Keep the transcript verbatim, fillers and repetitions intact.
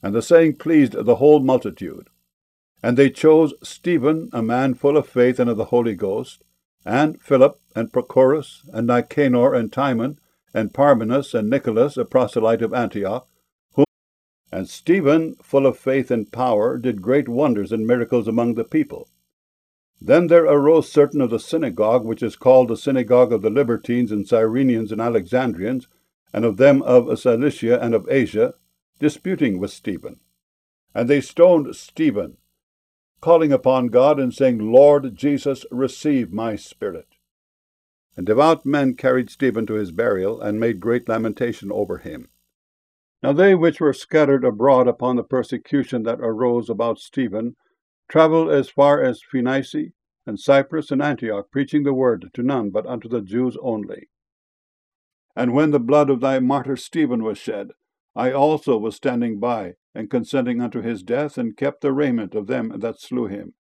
And the saying pleased the whole multitude. And they chose Stephen, a man full of faith and of the Holy Ghost, and Philip, and Prochorus, and Nicanor, and Timon, and Parmenas, and Nicholas, a proselyte of Antioch, whom and Stephen, full of faith and power, did great wonders and miracles among the people. Then there arose certain of the synagogue, which is called the synagogue of the Libertines, and Cyrenians, and Alexandrians, and of them of Cilicia and of Asia, disputing with Stephen. And they stoned Stephen, calling upon God, and saying, Lord Jesus, receive my spirit. And devout men carried Stephen to his burial, and made great lamentation over him. Now they which were scattered abroad upon the persecution that arose about Stephen travelled as far as Phoenice, and Cyprus, and Antioch, preaching the word to none but unto the Jews only. And when the blood of thy martyr Stephen was shed, I also was standing by, and consenting unto his death, and kept the raiment of them that slew him.